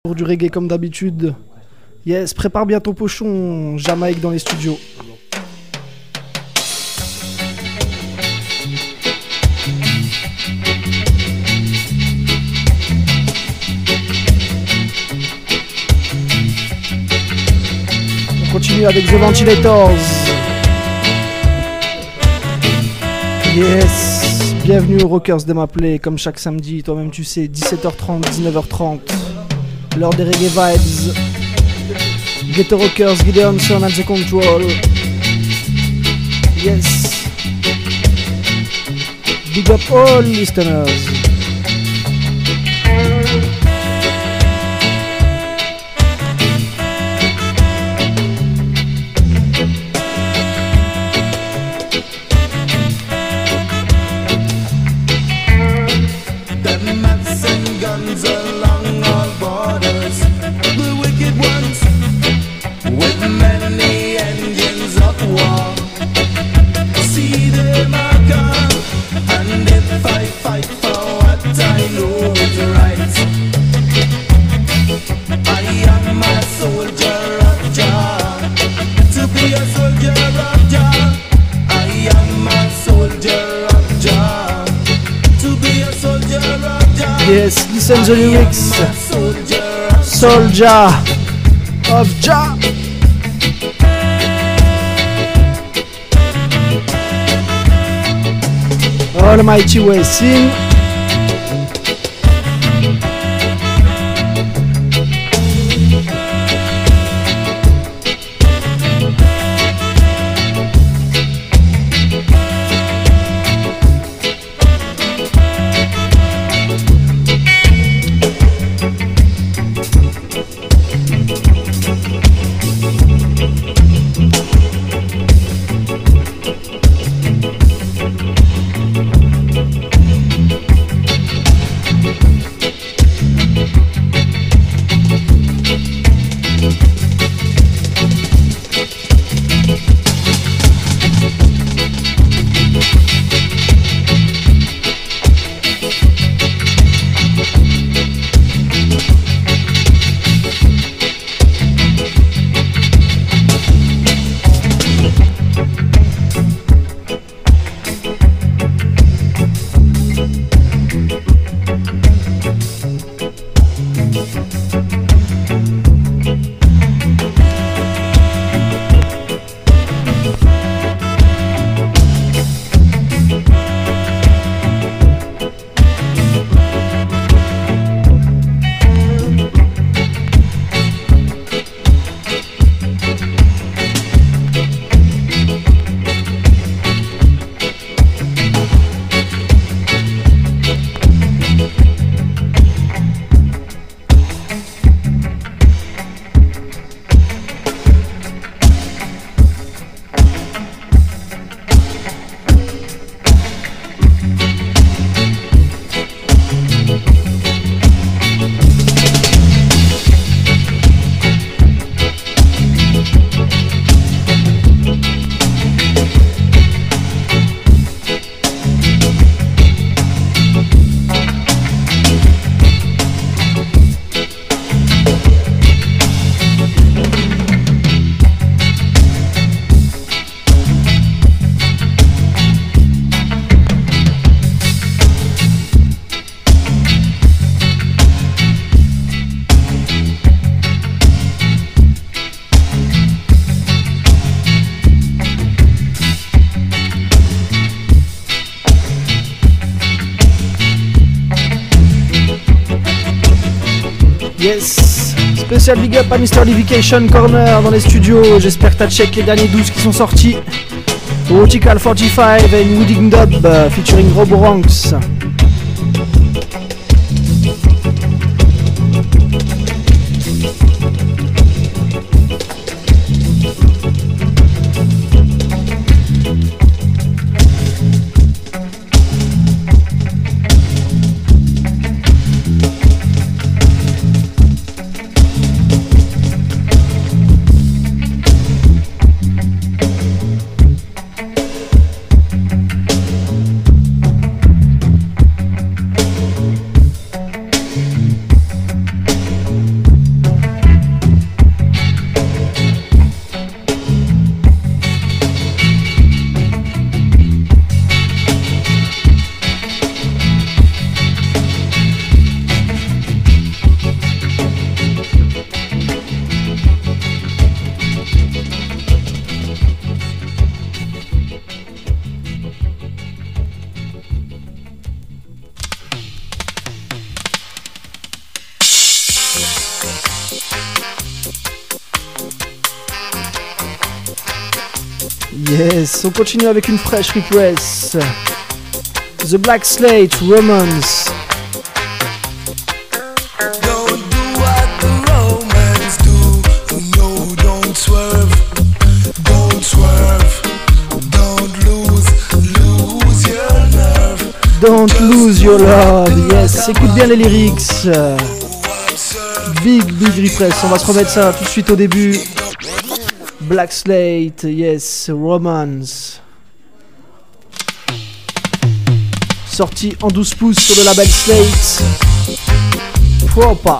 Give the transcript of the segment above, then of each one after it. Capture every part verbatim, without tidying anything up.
Pour du reggae comme d'habitude. Yes, prépare bien ton pochon, Jamaïque dans les studios. On continue avec The Ventilators. Yes, bienvenue aux Rockers de m'appeler, comme chaque samedi, toi-même tu sais, dix-sept heures trente, dix-neuf heures trente. L'heure des reggae vibes. Ghetto Rockers, Gideonson at the control. Yes. Big up all listeners. Yes, listen the lyrics. Soldier of Jah. Almighty way, sing. Yes, spécial big up à mister Livication Corner dans les studios. J'espère que t'as check les derniers douze qui sont sortis. Vertical quarante-cinq et Wooding Dub featuring Robo Ranks. Yes, on continue avec une fraîche repress. The Black Slate, Romance. Don't lose your love, yes, écoute bien les lyrics. Big, big repress, on va se remettre ça tout de suite au début. Black Slate, yes, Romance. Sorti en douze pouces sur le label Slate. Proper.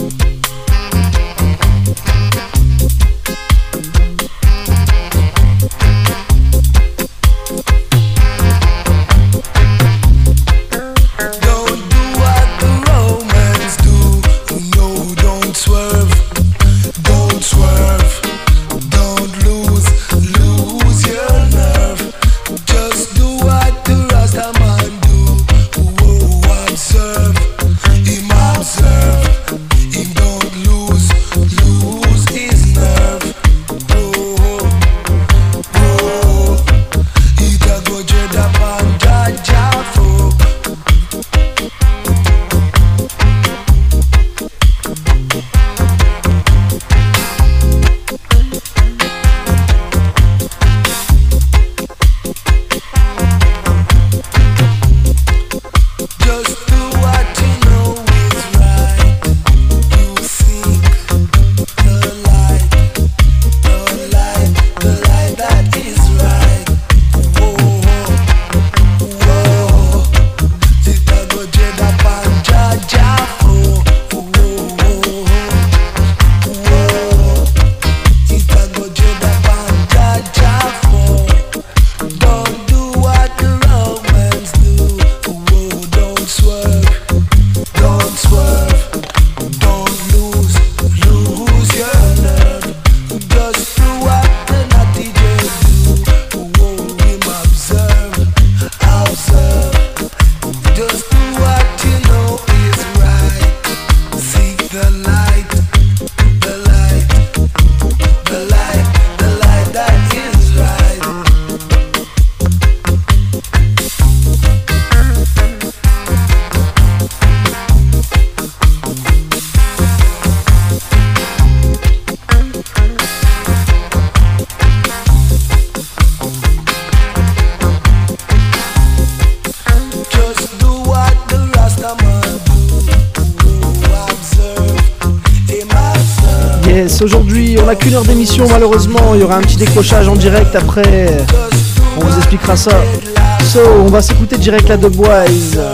Aujourd'hui, on n'a qu'une heure d'émission, malheureusement, il y aura un petit décrochage en direct après. On vous expliquera ça. So, on va s'écouter direct la The Boys.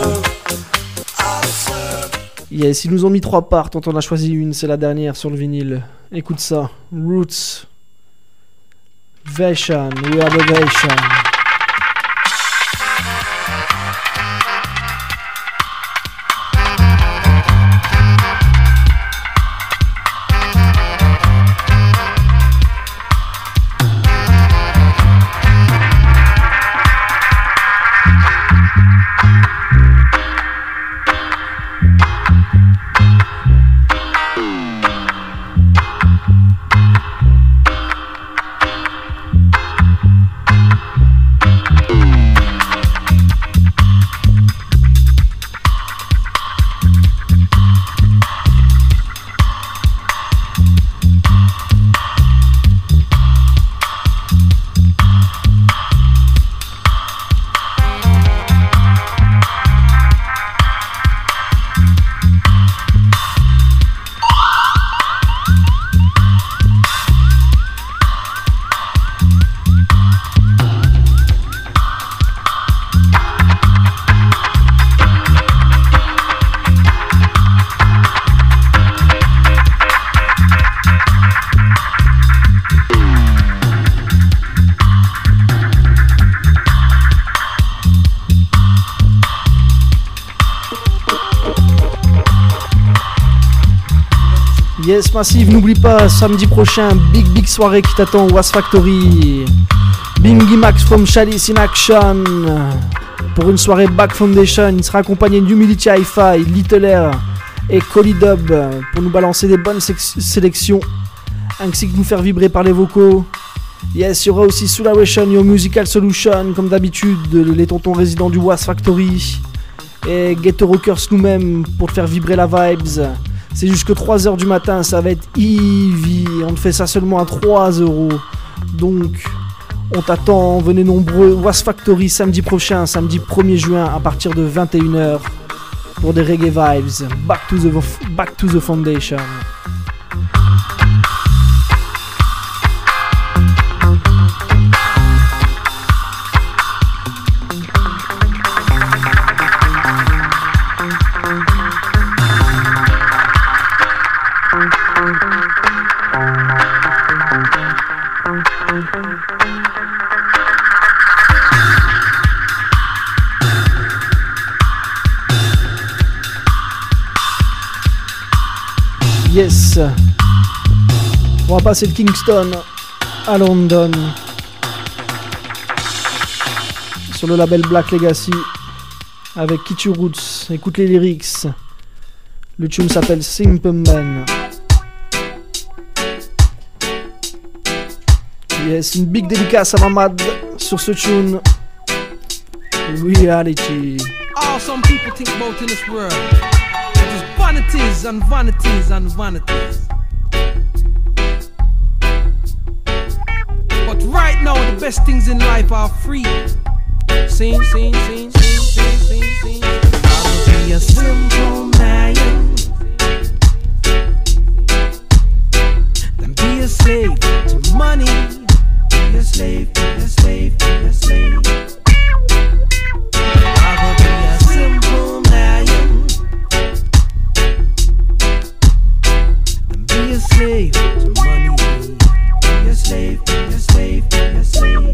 Yes, ils nous ont mis trois parts, dont on a choisi une, c'est la dernière sur le vinyle. Écoute ça, Roots. Vation, We Are The Vation. Yes Massive, n'oublie pas, samedi prochain, big big soirée qui t'attend au Was Factory. Bingy Max from Chalice in Action. Pour une soirée Back Foundation, il sera accompagné d'Humility Hi-Fi, Little Air et Colidub pour nous balancer des bonnes sé- sélections, ainsi que nous faire vibrer par les vocaux. Yes, il y aura aussi Sulawation, Your Musical Solution, comme d'habitude, les tontons résidents du Was Factory. Et Ghetto Rockers nous-mêmes pour te faire vibrer la vibes. C'est jusque trois heures du matin, ça va être heavy. On te fait ça seulement à trois euros. Donc, on t'attend, venez nombreux. Was Factory samedi prochain, samedi premier juin à partir de vingt et une heures pour des reggae vibes. Back to the, back to the foundation. Yes, on va passer de Kingston à London sur le label Black Legacy avec Kitty Roots. Écoute les lyrics. Le tune s'appelle Simple Man. Yes, une big dédicace à Mamad sur ce tune. Reality. All some people think about in this world. There's vanities and vanities and vanities. But right now the best things in life are free. Sing, sing, sing, sing, sing, sing, sing. I'll be a simple man. Then be a slave to money. Be a slave, be a slave, be a slave. I'll be a simple man. Then be a slave to money. Be a slave, be a slave, be a slave.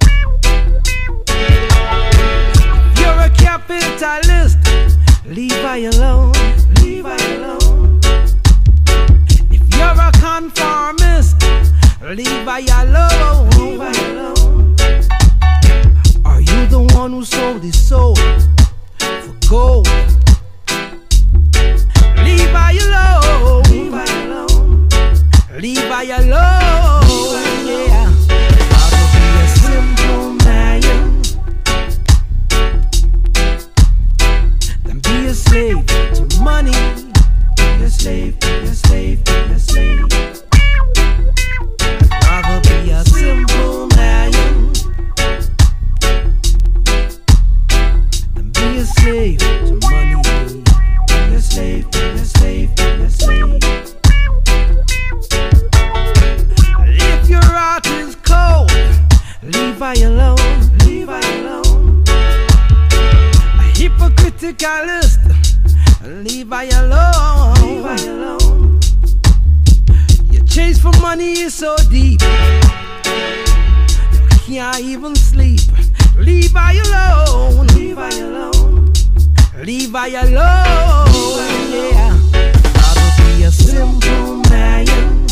If you're a capitalist, leave I alone, leave I alone. If you're a conformist, leave I alone, leave I alone. Are you the one who sold his soul for gold? Leave I alone, leave I alone, leave I alone. Yeah, I'll be a simple man. Then be a slave to money. Be a slave, be a slave, be a slave. Rather be a simple man than be a slave to money. Be a slave, be a slave, be a slave. If your heart is cold, leave I alone, leave I alone. A hypocriticalist, leave I alone, leave I alone. Your chase for money is so deep, you can't even sleep. Leave I alone, leave I alone, leave I alone. Yeah, I'll be a simple man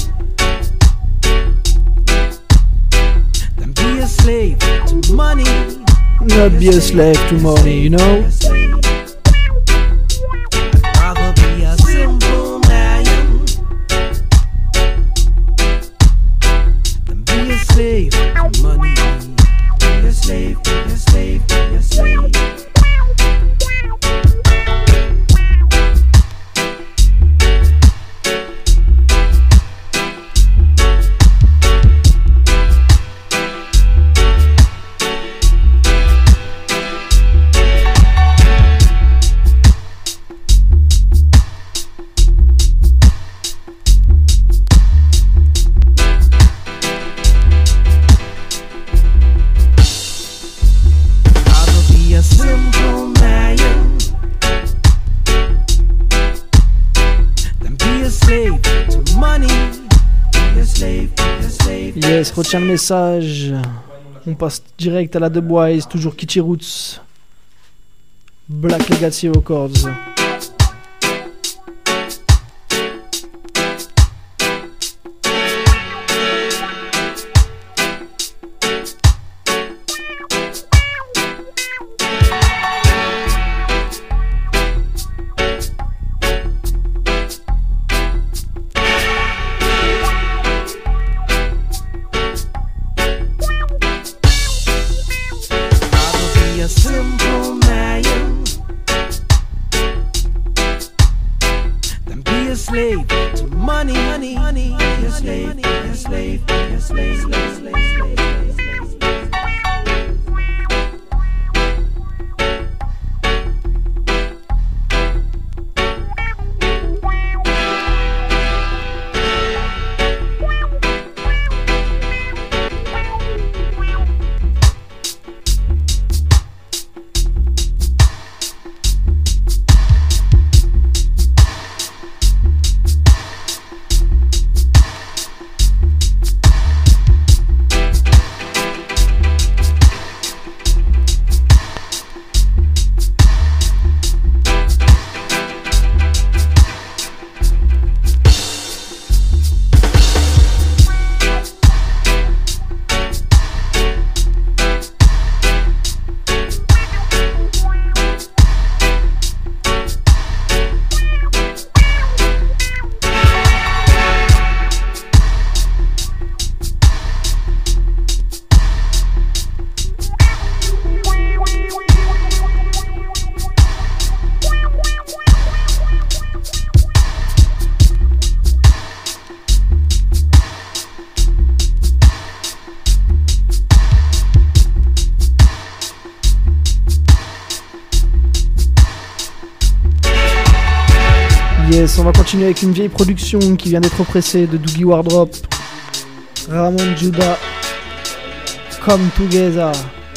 than be a slave to money. Not be a slave to money, you know. Rather be a simple man than be a slave to money. Be a slave, be a slave, be a slave. Yes, retiens le message. On passe direct à la Dubwise, toujours Kitty Roots. Black Legacy Records. money, money, you're slave, you're slave, you're slave, slave, slave, slave, slave, slave. Yes, on va continuer avec une vieille production qui vient d'être pressée de Doogie Wardrop, Ramon Judah, Come Together.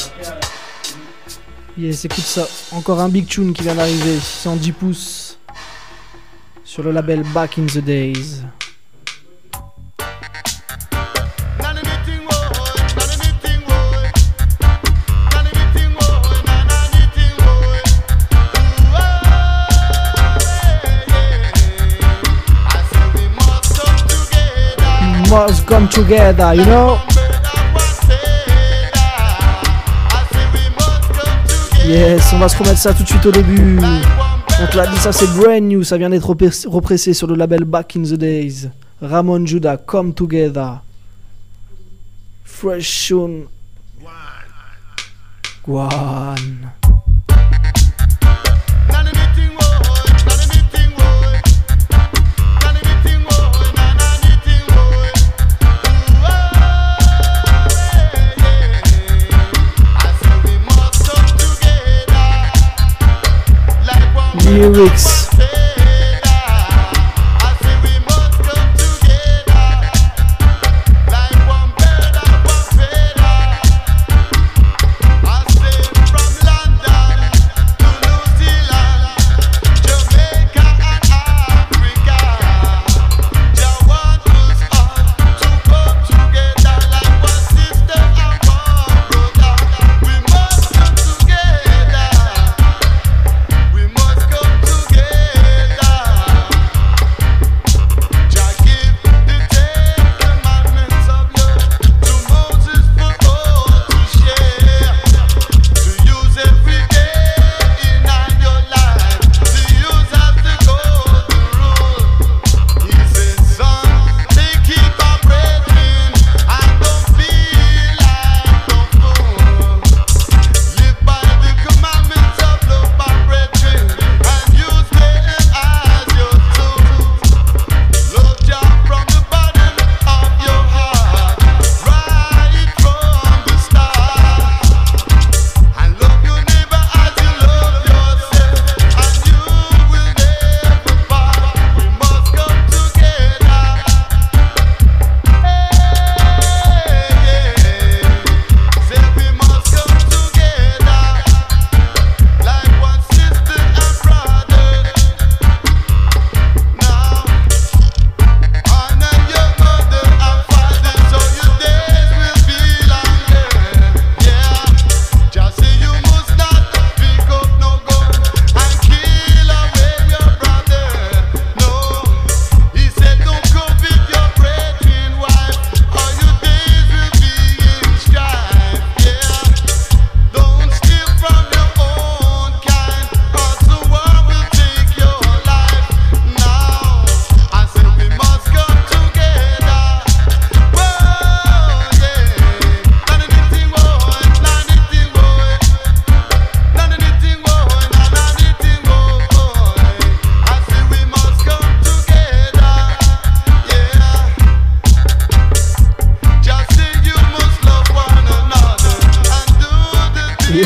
Yes, écoute ça, encore un big tune qui vient d'arriver, c'est en dix pouces, sur le label Back in the Days. Must come together, you know. Yes, on va se remettre ça tout de suite au début. Donc là, dit ça, c'est brand new, ça vient d'être repressé sur le label Back in the Days. Ramon Judah, Come Together. Fresh tune. One. Lyrics. Together.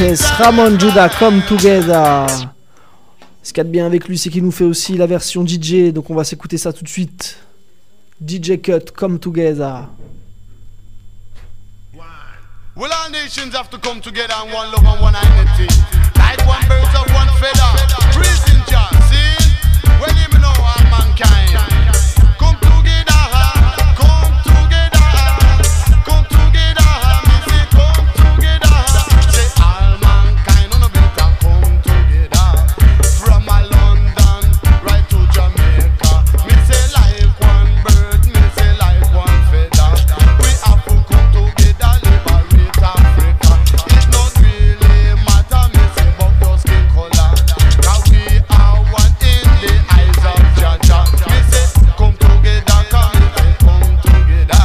Yes, Ramon Judah, Come Together. Ce qu'il y a de bien avec lui, c'est qu'il nous fait aussi la version D J, donc on va s'écouter ça tout de suite. D J Cut, Come Together. Well, our nations have to come together in one love and one unity. Like one birds of one feather. Praising Jah, see? Well, you know all mankind. Come together, come together, come together. Me say come together. Say all mankind on a better come together. From a London right to Jamaica. Me say like one bird, me say like one feather. We have to come together, liberate Africa. It not really matter, me say, about your skin color. 'Cause we are one in the eyes of Jah Jah. Me say, come together, come me say, come together.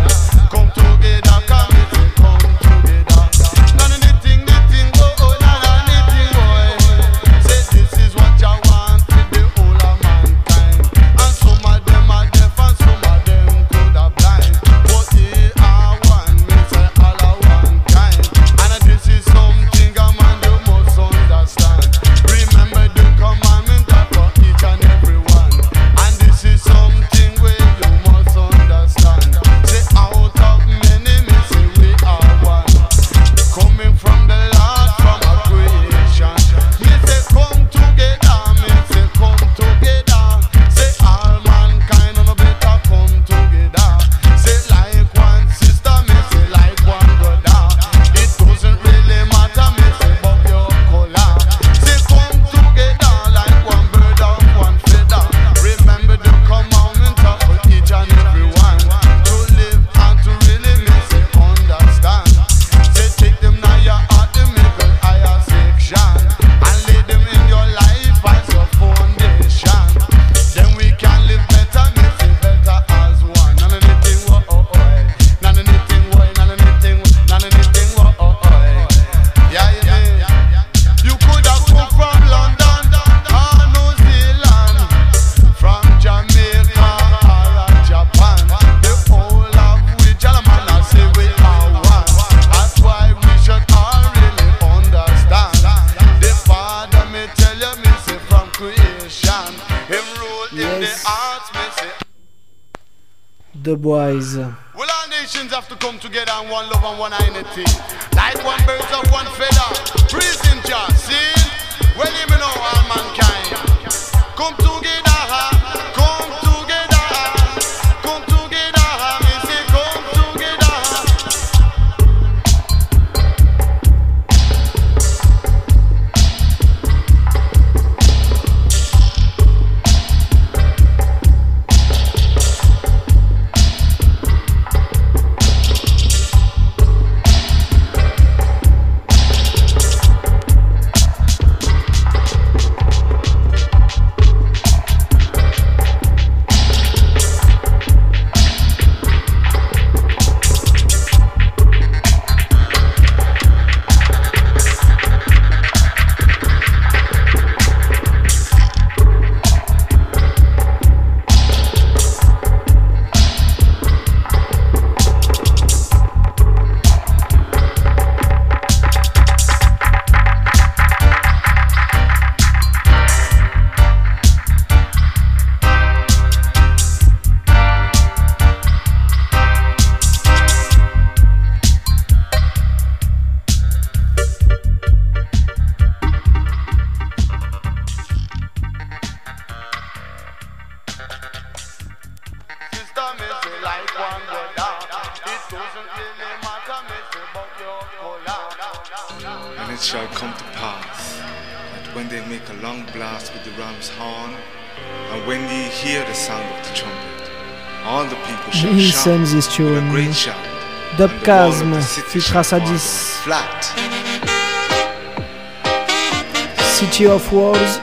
Come together, come me say, come together. None of the thing, the thing, oh oh, none of the thing, boy. Say this is what Jah want for the whole of mankind. And some of them are deaf and some of them could have blind. But they are one, me say all are one kind. And this is something a man you must understand. Remember the commandment for each and every one. And this is something where you must understand. Say out of many, me say we are one. Coming from the Lord, from a creation. Me say come together, me say come together. Say all mankind on a better come together. Say like one sister, me say like one brother. It doesn't really matter, me say about your color. Say come together like one bird of one feather. Remember the commandment for each and every one. To live and to really me say understand. Say take them now your heart, them make a higher section. And lay them in your life as your foundation. Then we can live better, me say better as one. None of anything, oh oh oh. None of anything, oh, none of anything, none of anything, oh oh oh. Yeah, yeah. You could have come from London or New Zealand, from Jamaica or Japan. The whole of we gentlemen I say we are one. That's why we should all really understand. The Father me tell you, me say from creation, Him rule in the Yes. hearts, me say. The Boys. Well, our nations have to come together in one love and one unity. Like one birds of one feather. Praising Jah, see? Well, you know all mankind. Come together, come together, come together. Me say come together. Sister, me say like one brother. It doesn't really matter, me say about your color. And it shall come to pass that when they make a long blast with the ram's horn, and when ye hear the sound of the trumpet, all the people shall Listen shout this with a tune. great shout. Dub and the wall of Chasm, the city featuring shall fall Sadis. flat. City of Wars.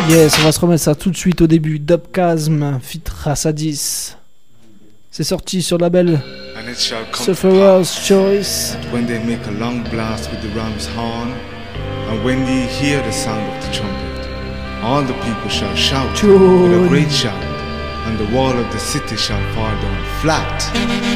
Yes, on va se remettre ça tout de suite au début. Dubkasm, fit Rassadis. C'est sorti sur le label Sufferer's Choice. When they make a long blast with the ram's horn, and when ye hear the sound of the trumpet, all the people shall shout Tune. with a great shout, and the wall of the city shall fall down flat.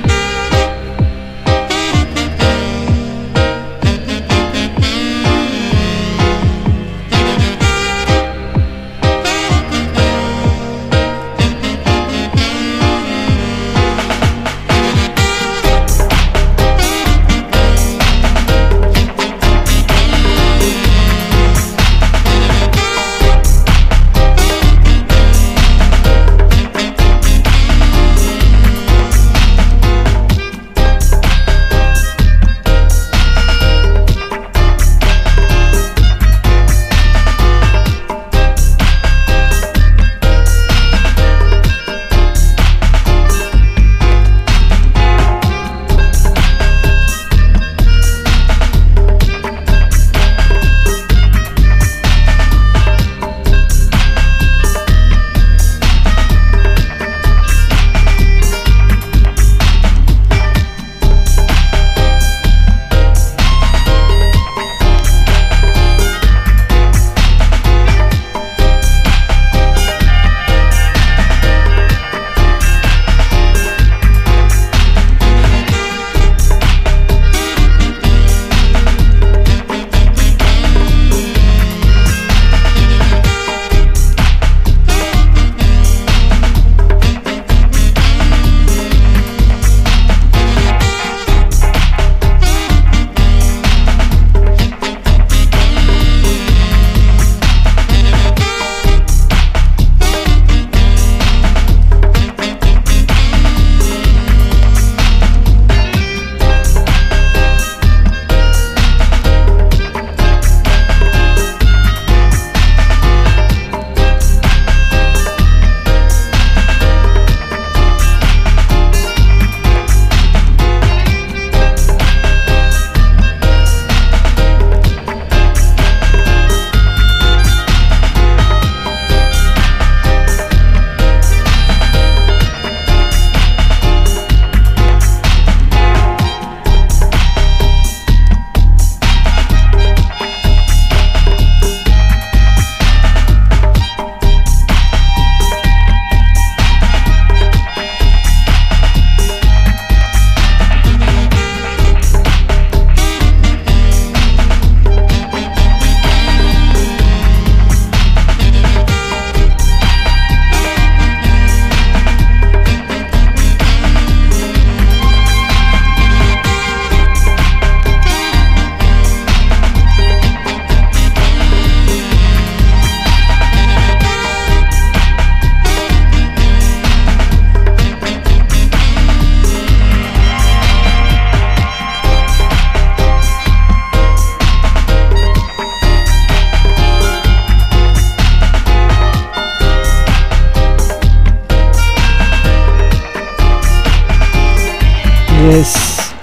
Yes.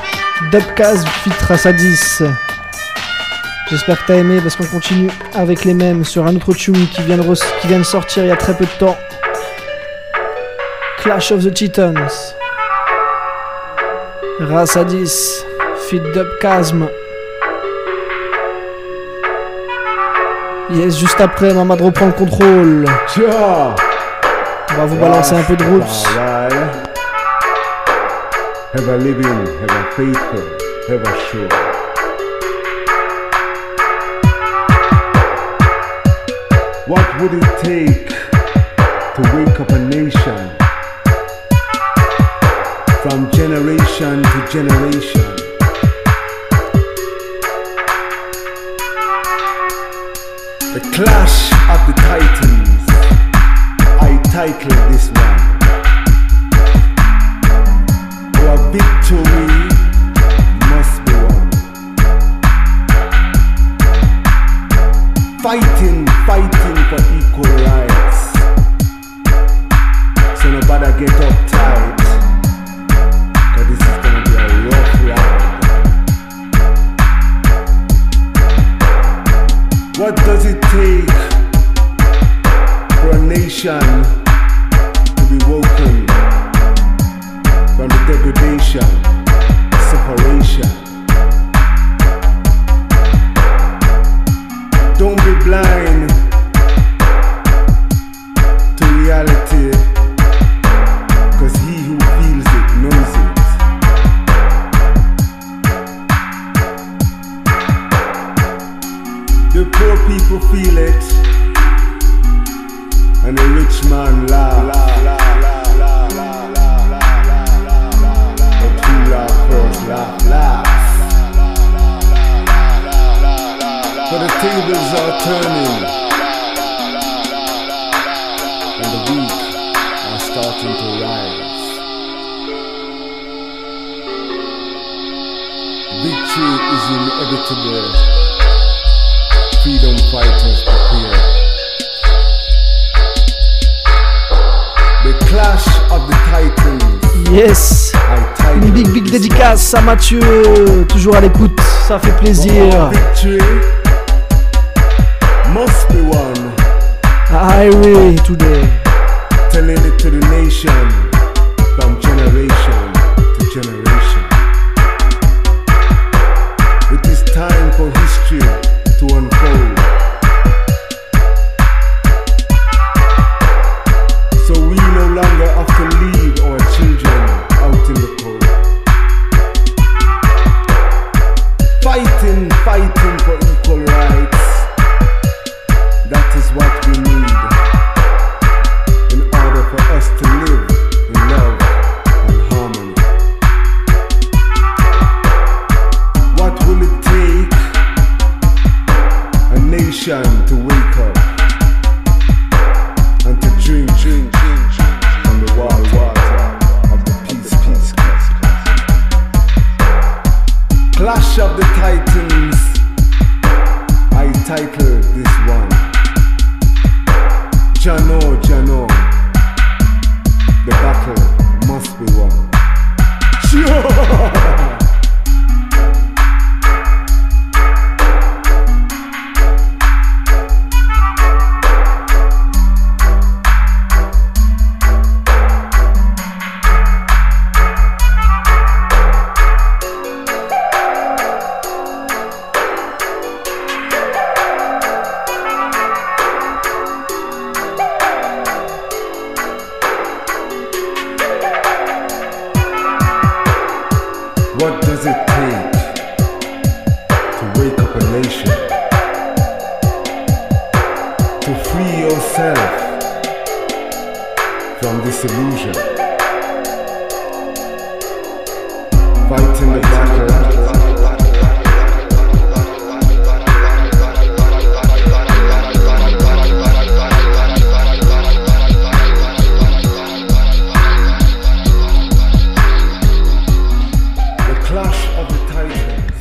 Dubkasm fit Rassadis. J'espère que t'as aimé parce qu'on continue avec les mêmes sur un autre tune qui vient, de re- qui vient de sortir il y a très peu de temps. Clash of the Titans. Rassadis fit Dubkasm. Yes, juste après, Mamad reprend le contrôle. Sure. On va vous balancer un peu de roots. Ever living, ever faithful, ever sure. What would it take to wake up a nation from generation to generation? The Clash of the Titans, I titled this one. Our victory must be won. Fighting, fighting for equal rights. So nobody get uptight, cause this is gonna be a rough ride. What does it take nation to be woken from the degradation, separation. Don't be blind to reality, cause he who feels it knows it. The poor people feel it, and the rich man laugh. But who laugh first, laugh last. For the tables are turning, and the weak are starting to rise. Victory is inevitable. Freedom fighters prepare. The clash of the titans. Yes. I title Une big big this dédicace à Mathieu, toujours à l'écoute, ça fait one. plaisir. Victory must be won. Highway today. Telling it to the nation from generation to generation. It is time for history to unfold. So we no longer have to leave our children out in the cold. Fighting, fighting for equal rights. That is what we need in order for us to live in love and harmony. What will it take a nation to wake up and to drink, drink, drink from the water, water of the peace, peace, peace. Clash of the Titans, I title this one. Jano, Jano, the battle must be won. Sure. What does it take to wake up a nation? To free yourself from this illusion? Fighting the battle. Clash of the Titans.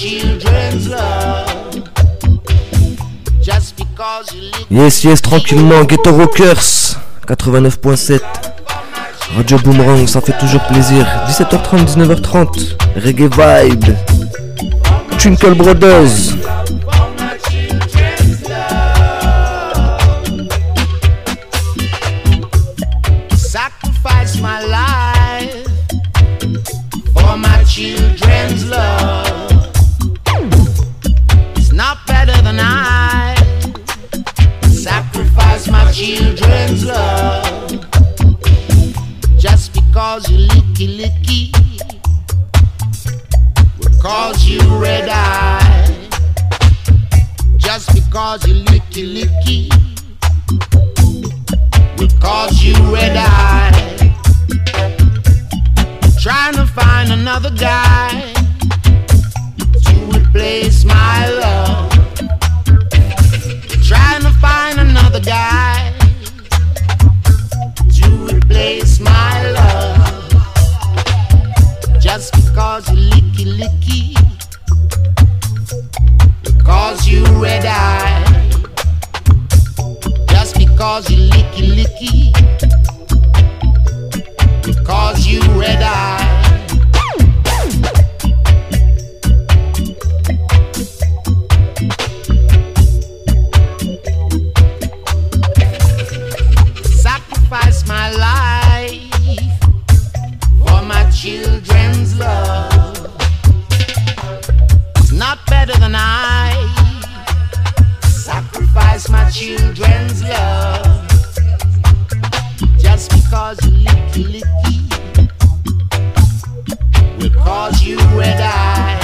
children's love. Just because you live. Yes, yes, tranquillement, Ghetto Rockers, quatre-vingt-neuf point sept. Radio Boomerang, ça fait toujours plaisir. dix-sept heures trente, dix-neuf heures trente. Reggae Vibe. Twinkle Brothers. Sacrifice my life for my children's love. It's not better than I sacrifice my children's love. Just because you licky licky will cause you red eye. Just because you licky licky will cause you red eye. Trying to find another guy to replace my love. Trying to find another guy to replace my love. Just because you licky licky will cause you red eye. Just because you licky licky will cause you red eye. Sacrifice my life for my children's love. It's not better than I sacrifice my children's love. Just because you licky licky will cause you red eye.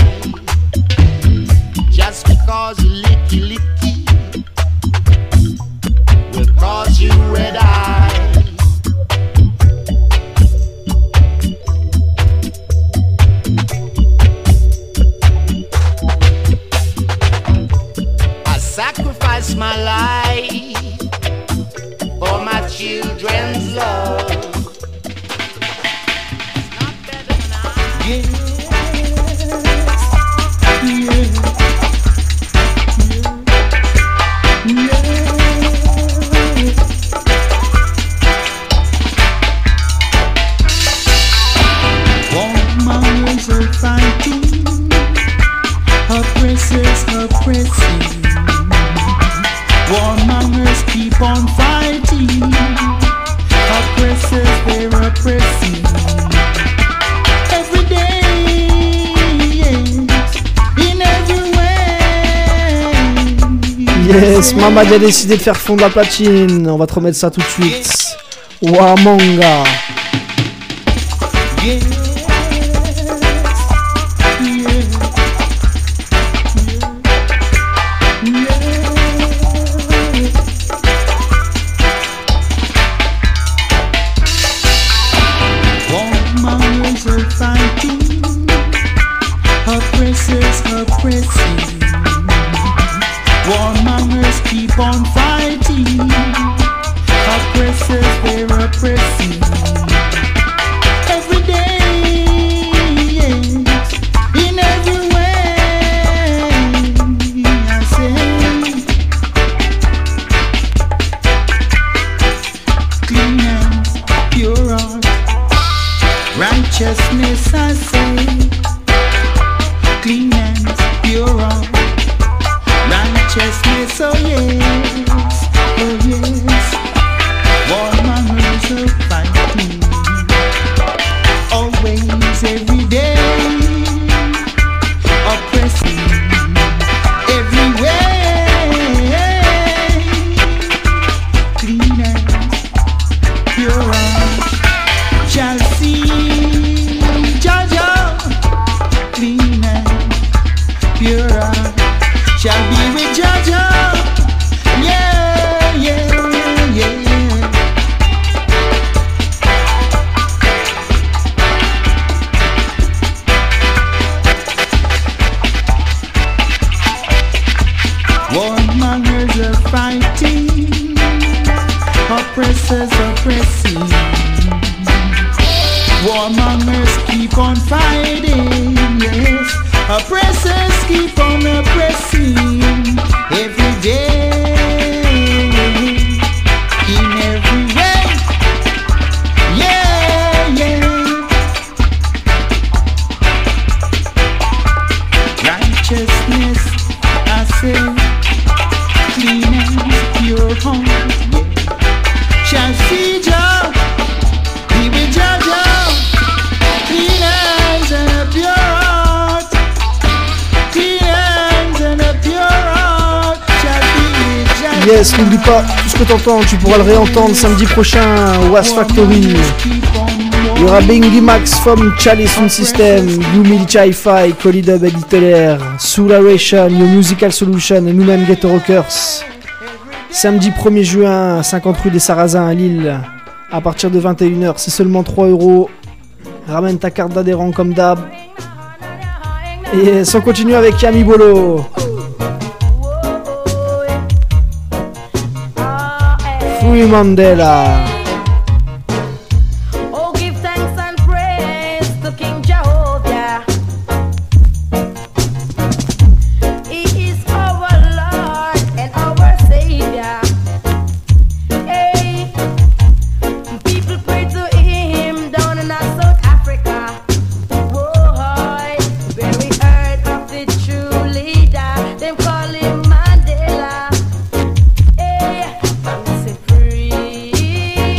Just because you licky licky will cause you red eye. I sacrifice my life for my children's love. It's not better than I. Yeah. Warmongers are fighting, oppressors oppressing. Warmongers keep on fighting, oppressors they're oppressing. Every day, yes, in every way. Yes, Mamad a décidé de faire fondre la platine. On va te remettre ça tout de suite. Warmonga. Yes, warmongers are fighting, oppressors oppressing. Warmongers keep on fighting, oppressors they're oppressing. Every day, yes, in every way, I say, clean hands, pure heart, righteousness, I say, clean hands, pure heart, righteousness, oh yes, oh yes. Warmongers are fighting, always, every day, oppressing, every way. Clean hands, pure heart, shall see Jah-Jah. Clean hands, pure heart, shall be with Jah-Jah. Yeah, yeah, yeah. Warmongers are fighting, oppressors oppressing. Warmongers keep on fighting, yes, Oppressors keep on oppressing every day, in every way. Yeah, yeah. Righteousness, I say, clean and pure heart, yeah. Shall see Jah, he will judge Jah. Clean hands and a pure heart, clean hands and a pure heart shall be with Jah. Yes, n'oublie pas, tout ce que t'entends, tu pourras le réentendre samedi prochain au Was Factory. Il y aura Bingy Max from Chalice Sound System, You Military Hi-Fi, Colidub Editor, Solaration, Your Musical Solution et nous-mêmes Ghetto Rockers. Samedi premier juin, cinquante rue des Sarrasins à Lille, à partir de vingt et une heures, c'est seulement trois euros. Ramène ta carte d'adhérent comme d'hab. Et on continue avec Yami Bolo. Free Mandela. Oh, give thanks and praise to King Jehovah. He is our Lord and our Savior. Hey, people pray to Him down in South Africa. Whoa, where we heard of the true leader, them call him Mandela. Hey, I'm free.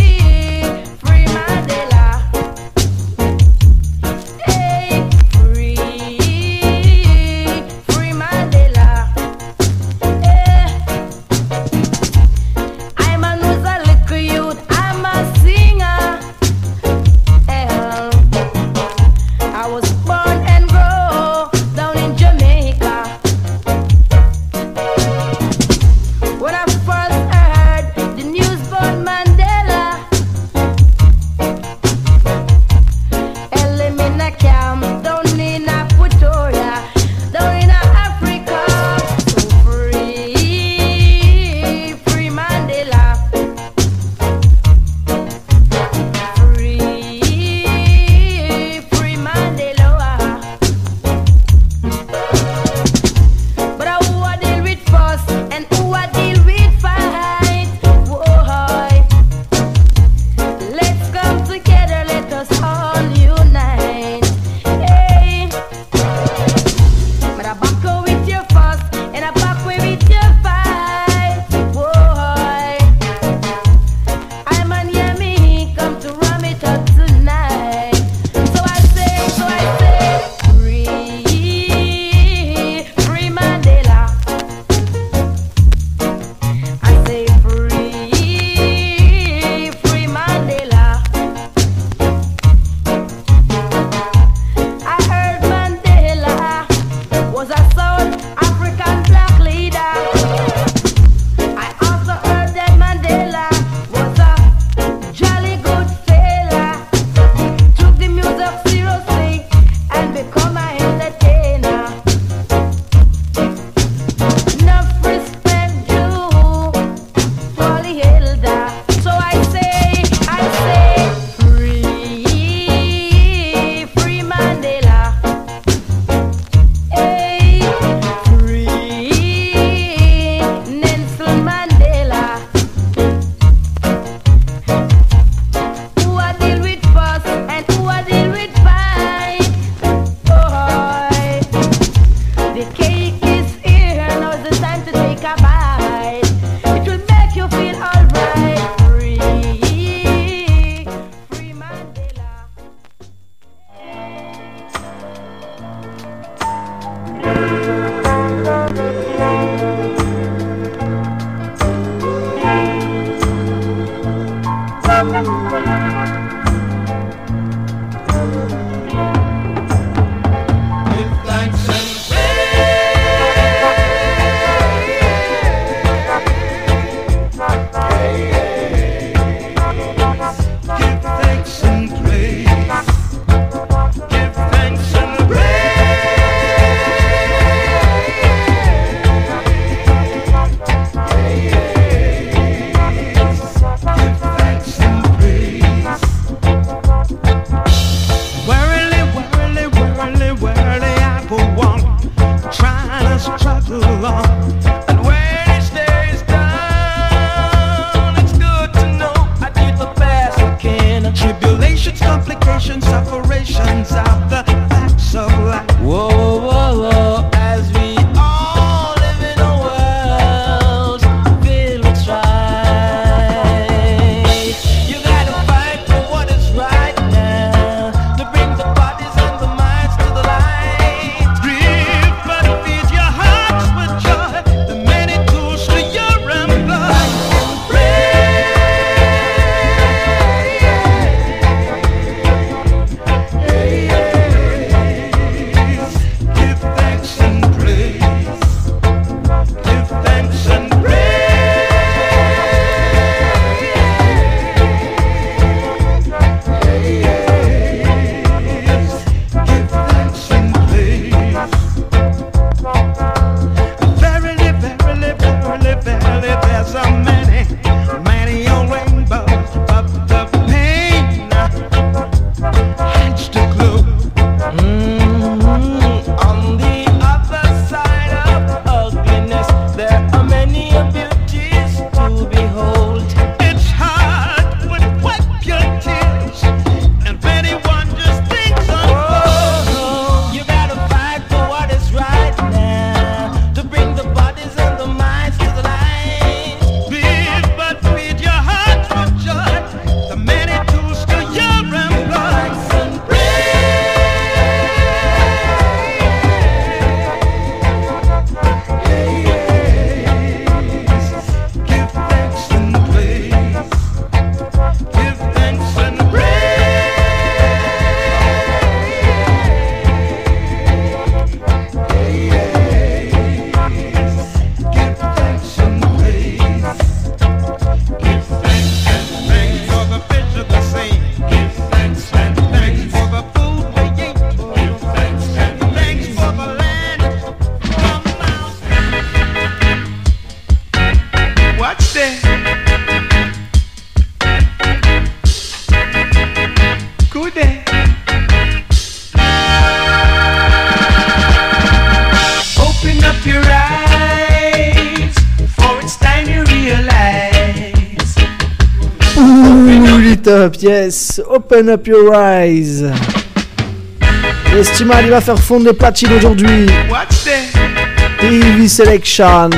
up, yes. Open up your eyes. Estimal, il va faire fondre les platines aujourd'hui. What's that? T V Selection.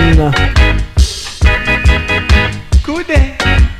Good day.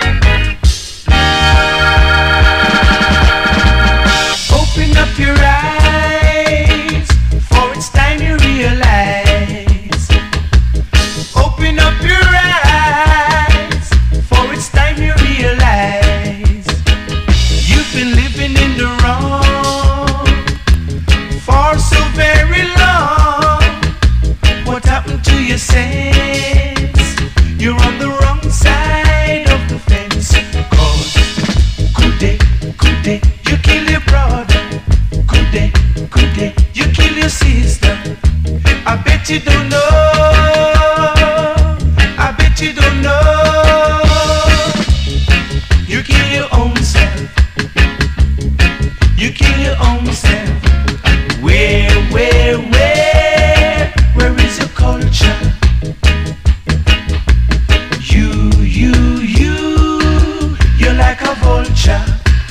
Open up your eyes, for it's time you realize. Open up your eyes, for it's time you realize. You've been living in the wrong for so very long. What happened to your sense? You're on the wrong side of the fence. Cause good day, good day, you kill your brother. Good day, good day, you kill your sister. I bet you don't know. I bet you don't know. You kill your own self. You kill your own self. Where, where, where, where is your culture? You, you, you, you're like a vulture.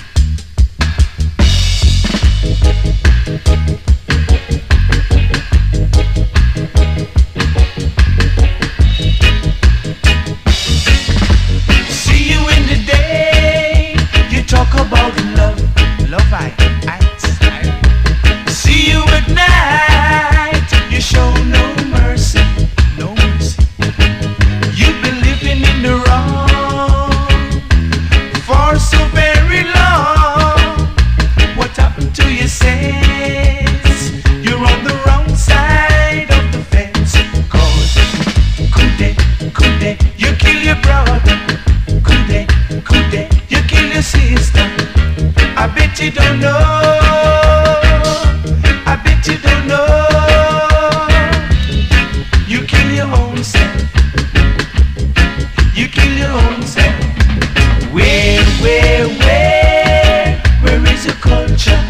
See you in the day, you talk about love, love I, I, I. See you at night, you show no mercy, no mercy. You've been living in the wrong for so very long. What happened to your sense? You're on the wrong side of the fence. Cause good day, good day, you kill your brother. Good day, good day, you kill your sister. I bet you don't know. I bet you don't know. You kill your own self. You kill your own self. Where, where, where, where is your culture?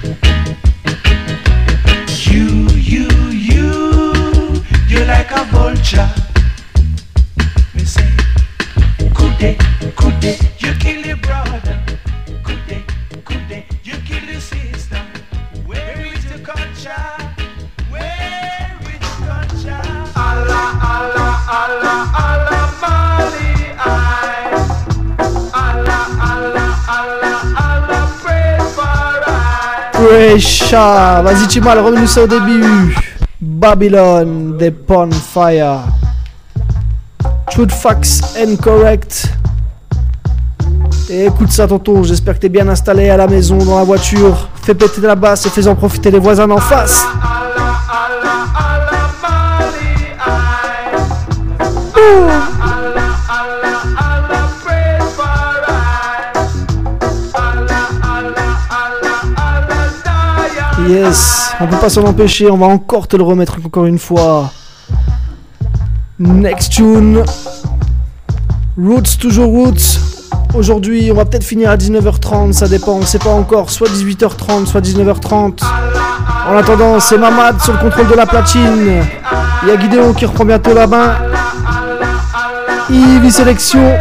You, you, you, you're like a vulture. Me say, good day, good day, you kill your brother. Good day, good day, you kill your sister. Where is the culture? Where is the culture? Allah, Allah, Allah, Allah, Mali, I. Allah, Allah, Allah, Allah, pray for I. Pressure. Vas-y, Chimal, remets-nous ça au début. Babylon, des Bonfire. Truth, facts, incorrect. Et écoute ça, tonton, j'espère que t'es bien installé à la maison, dans la voiture. Fais péter la basse et fais-en profiter les voisins d'en face. Yes, on peut pas s'en empêcher, on va encore te le remettre encore une fois. Next tune. Roots, toujours Roots. Aujourd'hui, on va peut-être finir à dix-neuf heures trente, ça dépend, on sait pas encore, soit dix-huit heures trente, soit dix-neuf heures trente. En attendant, c'est Mamad sur le contrôle de la platine. Il y a Guidéo qui reprend bientôt la main. Ivy Sélection.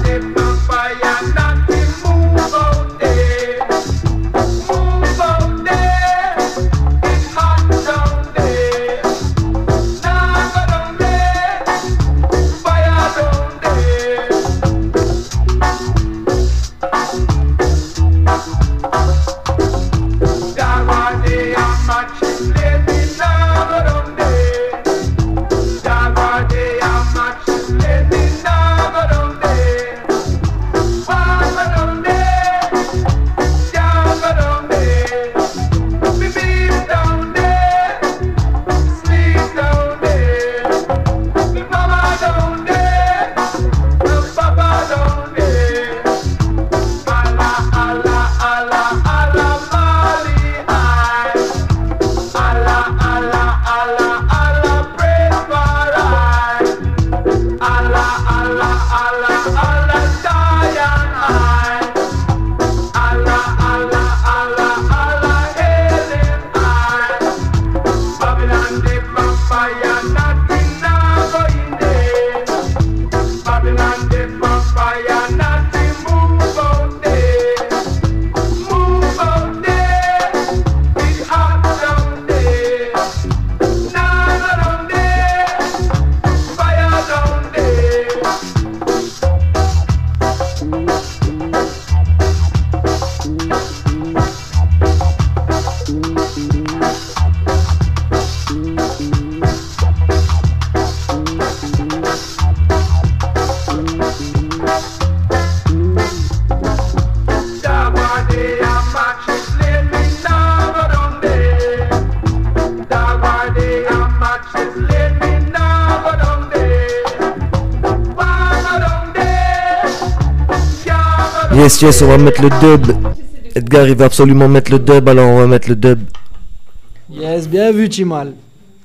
Fire, nothing move out there. Move out there. Yes, yes, on va mettre le dub. Edgar, il va absolument mettre le dub, alors on va mettre le dub. Yes, bien vu, Chimal.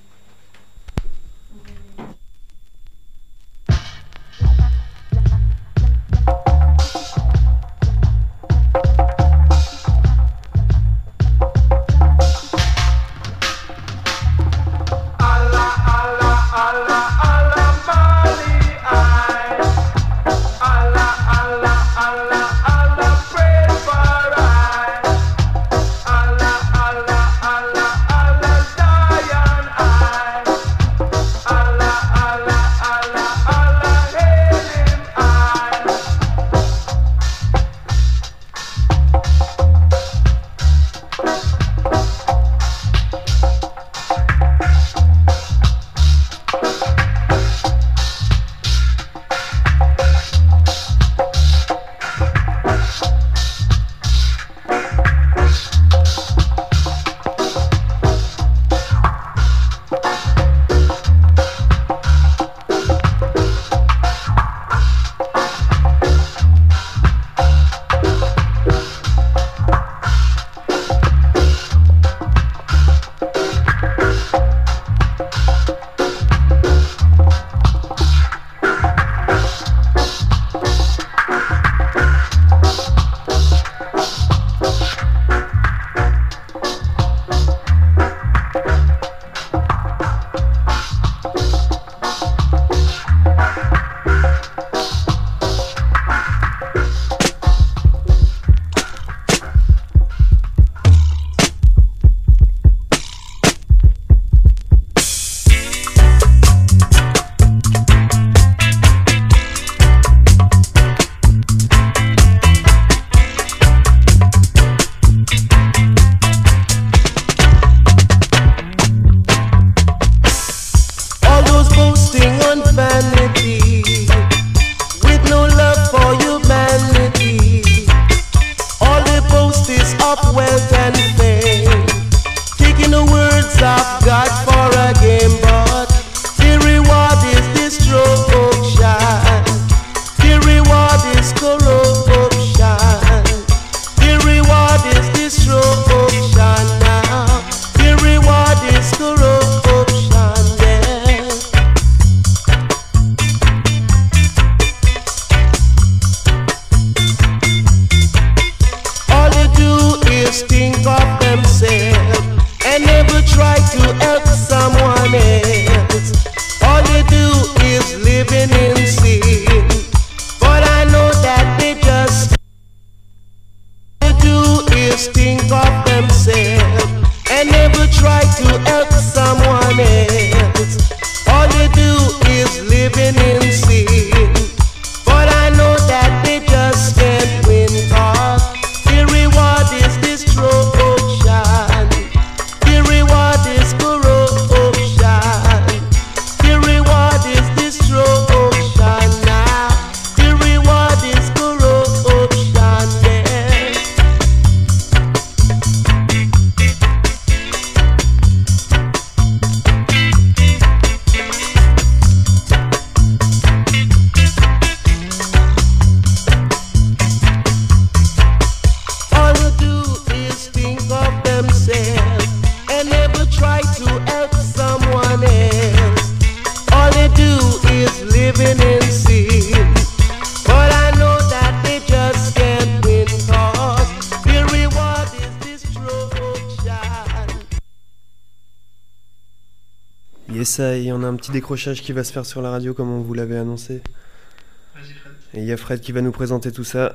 Ça y est, on a un petit décrochage qui va se faire sur la radio comme on vous l'avait annoncé. Vas-y Fred. Et il y a Fred qui va nous présenter tout ça.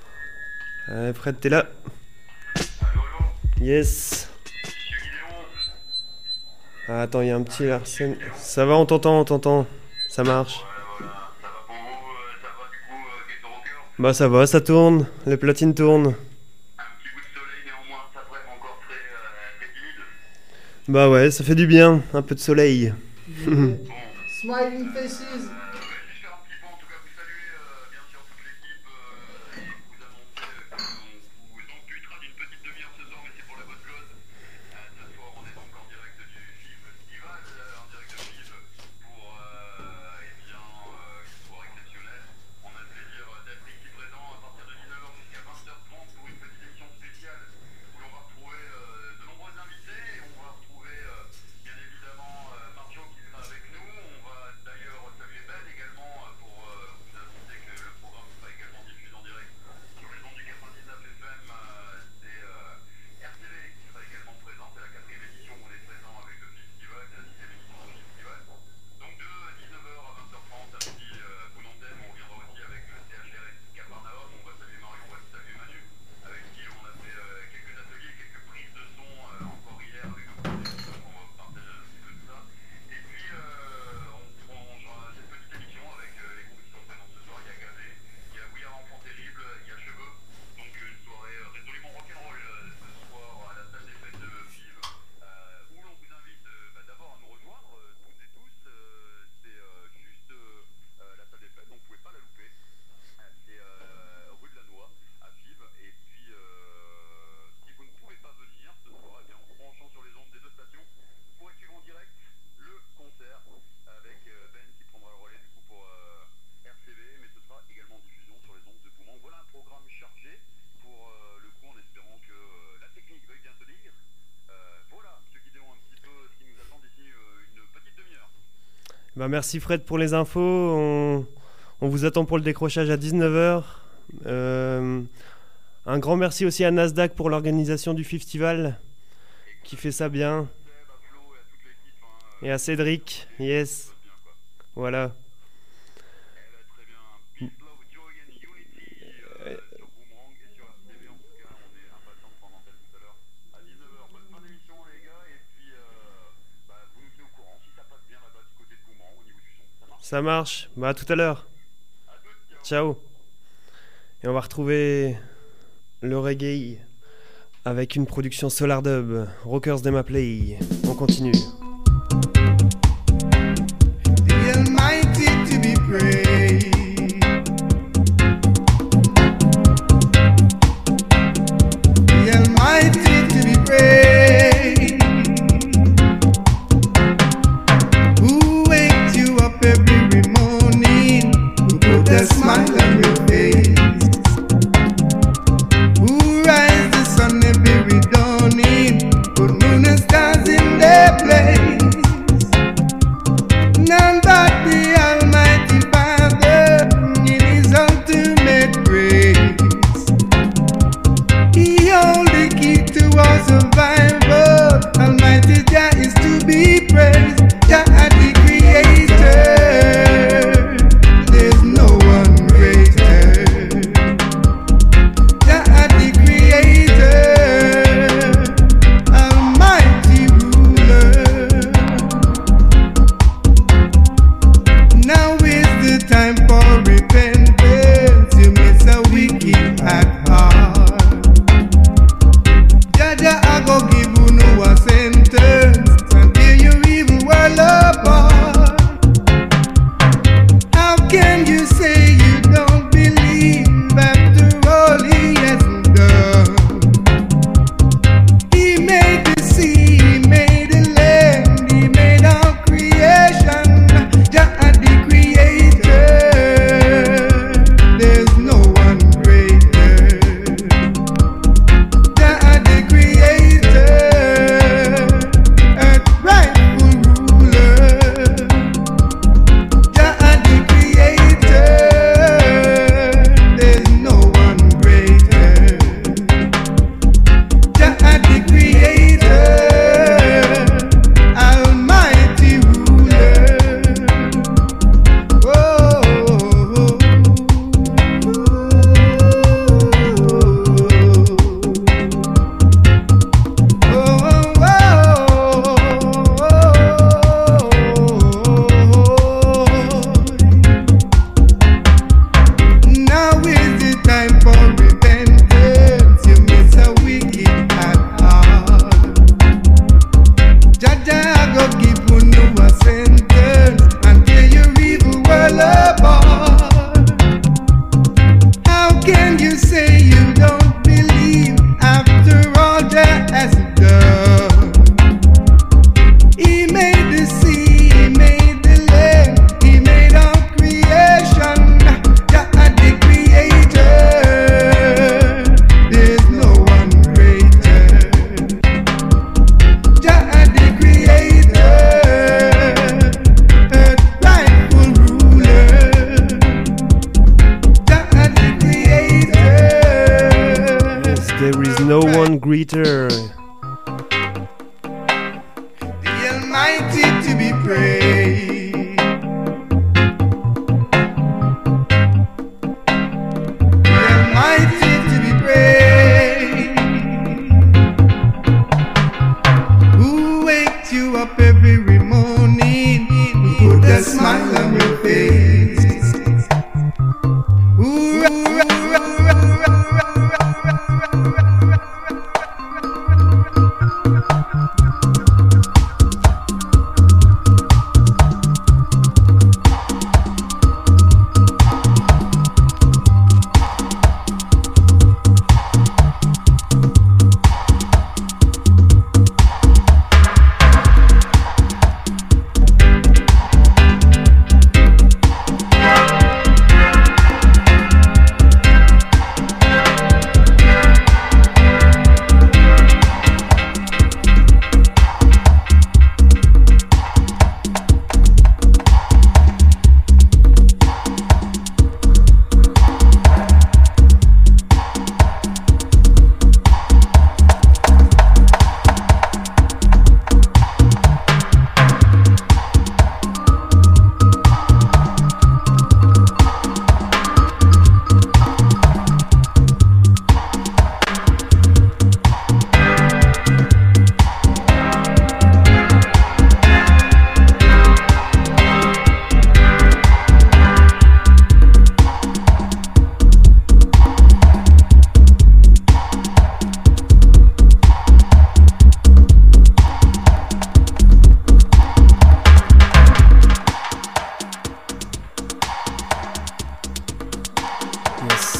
Allez, Fred, t'es là? Allô, allô. Yes. Monsieur Guiléon. Ah, attends, il y a un petit Arsène. Ça va, on t'entend, on t'entend. Ça marche. Ouais, voilà. Ça va pour vous, euh, ça va du coup, euh, Ghetto Rocker. Bah ça va, ça tourne. Les platines tournent. Un petit bout de soleil néanmoins, ça pourrait être encore très, euh, très timide. Bah ouais, ça fait du bien, un peu de soleil. Bon. Smiling faces. Euh, je vais juste faire un petit point, en tout cas vous saluer euh, bien sûr toute l'équipe euh, et vous annoncer euh, qu'on vous amputera d'une petite demi-heure ce soir, mais c'est pour la bonne cause. Euh, ce soir on est donc en direct du film Festival, euh, en direct de Vive pour euh, eh bien, euh, une soirée exceptionnelle. On a le plaisir d'être ici présent à partir de dix-neuf heures Bah, merci Fred pour les infos. On, on vous attend pour le décrochage à dix-neuf heures. Euh, un grand merci aussi à Nasdaq pour l'organisation du festival, qui fait ça bien. Et à Cédric, yes. Voilà. Ça marche. Bah à tout à l'heure. Ciao. Et on va retrouver le reggae avec une production Solar Dub, Rockers Dem a Play. On continue. The Almighty to be praised. The Almighty to be praised. Who wakes you up every morning? Who put a smile on your face? Who rise the sun every dawning? Put moon and stars in their place.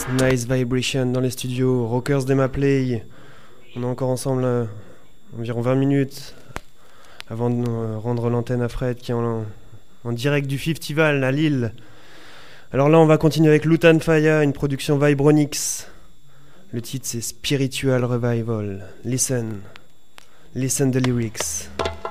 Nice Vibration dans les studios, Rockers Dema Play. On est encore ensemble euh, environ vingt minutes avant de euh, rendre l'antenne à Fred qui est en, en direct du Festival à Lille. Alors là on va continuer avec Lutan Fyah, une production Vibronix. Le titre c'est Spiritual Revival. Listen, listen the lyrics.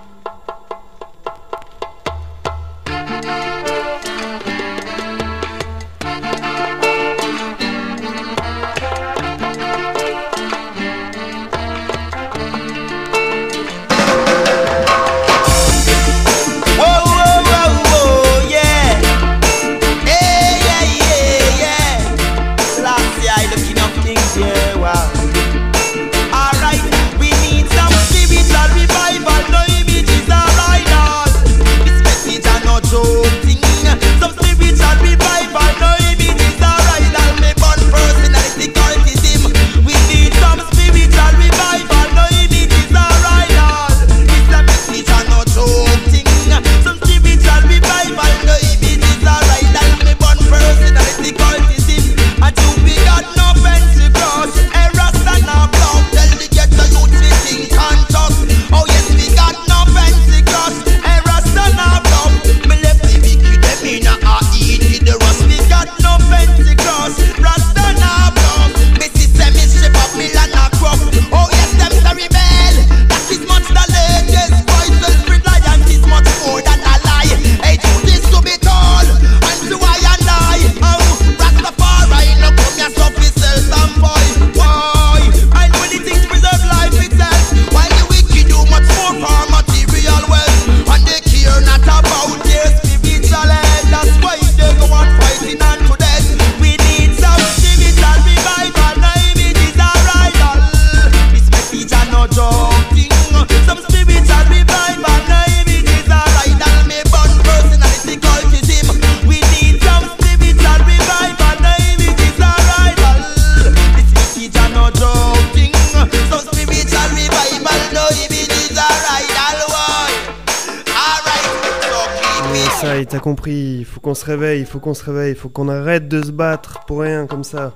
T'as compris, il faut qu'on se réveille, il faut qu'on se réveille, il faut qu'on arrête de se battre pour rien comme ça.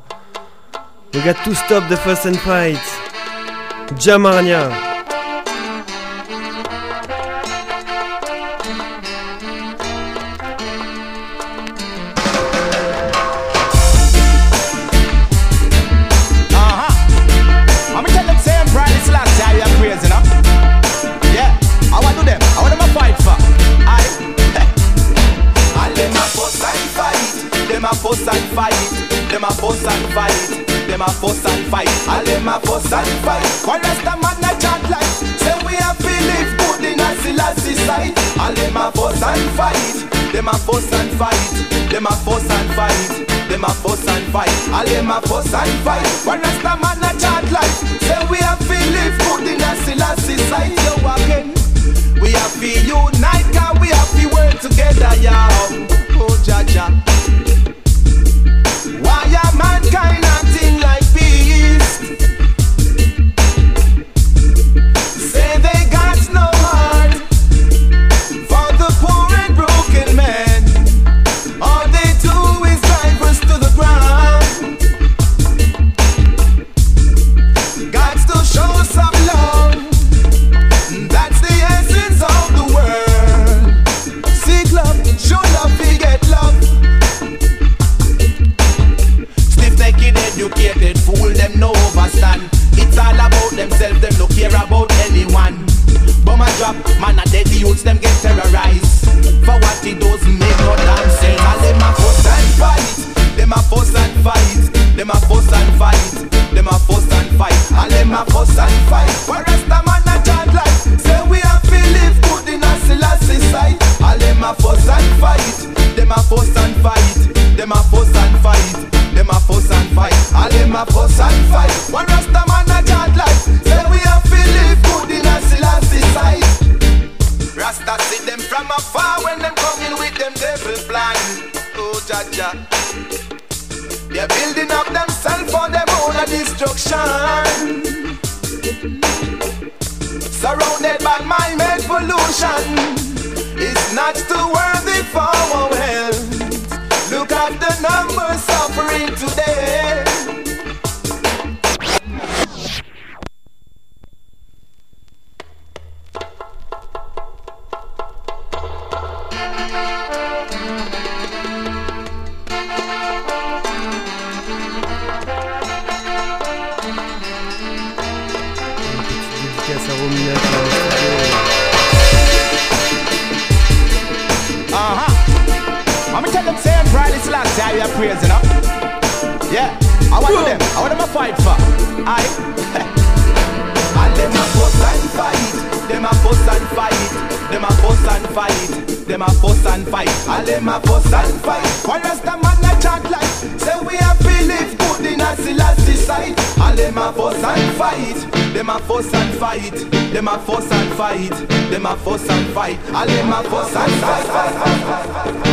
We got to stop the fuss and fight. Jamarnia. Fuss and fight, them a fuss and fight, them a fuss and fight, all them a fuss and fight. One rest a man a chant like, say we have to live good in a Selassie side. All them a fuss and fight, them a fuss and fight, them a fuss and fight, them a fuss and fight, all them a fuss and fight. One rest a man a chant like, say we have to live good in a Selassie side. Yo again, we have to unite, cause we have to work together, yo. Oh Jaja. Why are mankind acting like beasts? Say they got no heart for the poor and broken man. All they do is drive us to the ground. Got to show some love. That's the essence of the world. Seek love, show love, we get love. Educated fool, them no overstand. It's all about themselves, them no care about anyone. Bomber drop, man a dead youths, them get terrorized. For what he does make no damn sense. All them a fuss and fight, them a fuss and fight, them a fuss and fight, them a fuss and fight, all them a fuss and fight. For rest a man a chant like, say we have to live good in a Selassie side. All them a fuss and fight, them a fuss and fight, them a fuss and fight. Them a fuss and fight, all them a fuss and fight. One rasta man a chant like, say we have to live good in a Selassie side. Rasta see them from afar when them coming with them devil plan. Oh Jaja, they're building up themselves for them own destruction. Surrounded by mind-made pollution, it's not too worthy for our health. Look at the numbers suffering today. Gros minette dans le studio. Uh-huh. I'm tell them saying Friday Slash, I are praising up. Yeah, I want them, I want them to fight for. Aye. And them a fuss and fight, them a fuss and fight, them a fuss and fight, them a fuss and fight, and them a fuss and fight. One rest a man a chat like, say we have to live good in a Selassie side. And them a fuss and fight, them a fuss and fight, them a fuss and fight, them a fuss and fight, and them a fuss and fight.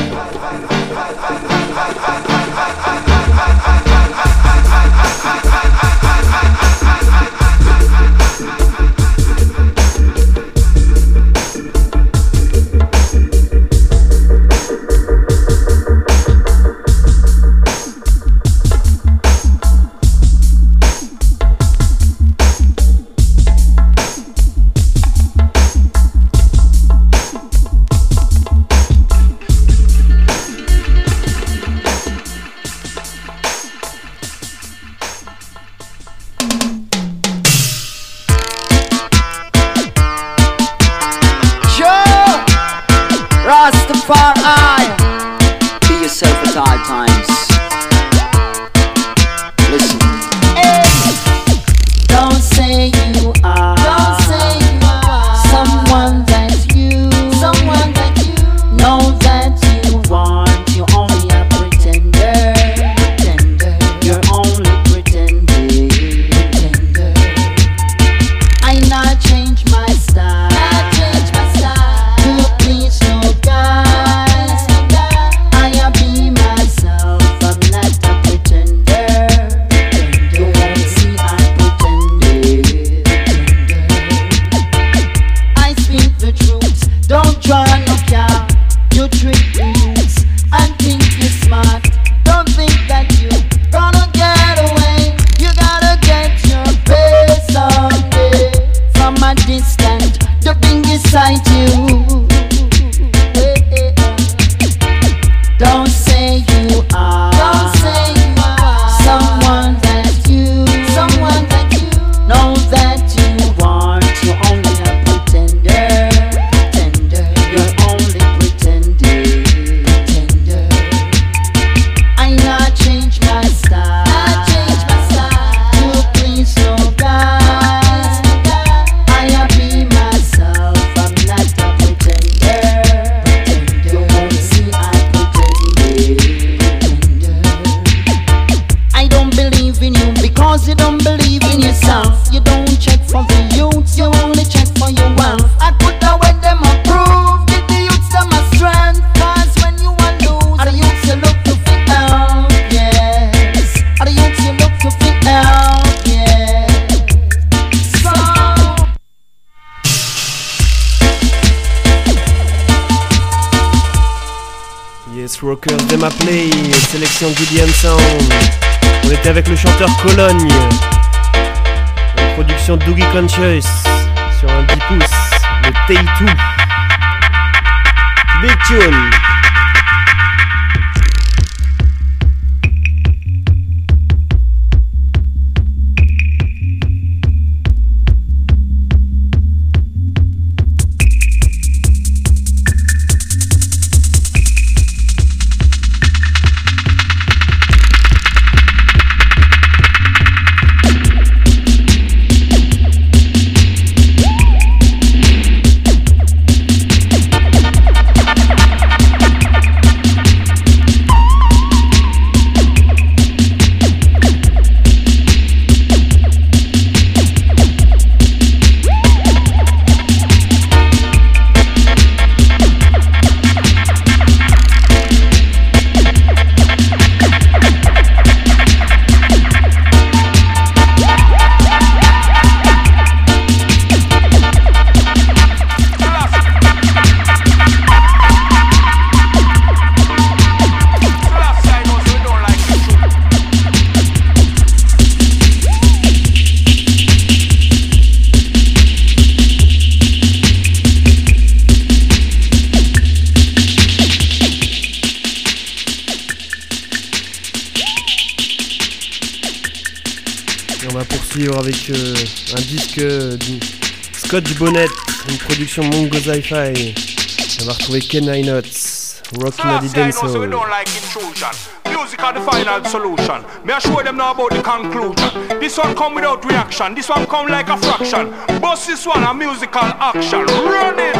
Rockers de Maplay, sélection Gideon Sound. On était avec le chanteur Cologne, une production Doogie Conscious sur un dix pouces, le T I deux. Big tune. Et on va poursuivre avec euh, un disque euh, Scotch Bonnet, une production Mongo Zi-Fi. On va retrouver Ken Notes, Rockin' at the Dance Hall. Music are the final solution. Me I show them now about the conclusion. This one come without reaction. This one come like a fraction. Boss this one a musical action. Run it.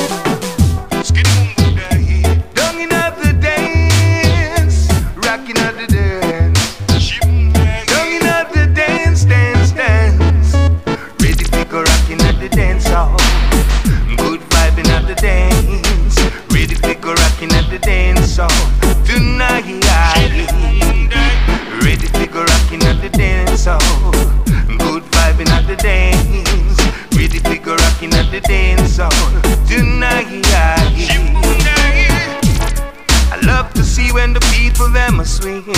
Down in at the dance, rocking at the dance. Down in at the dance, dance, dance. Ready to go rocking at the dance hall. Good vibing at the dance. Ready to go rocking at the dance hall. Tonight, ready to go rocking at the dance hall. Good vibing at the dance. Ready to go rocking at the dance hall. Tonight, I love to see when the people them are swinging.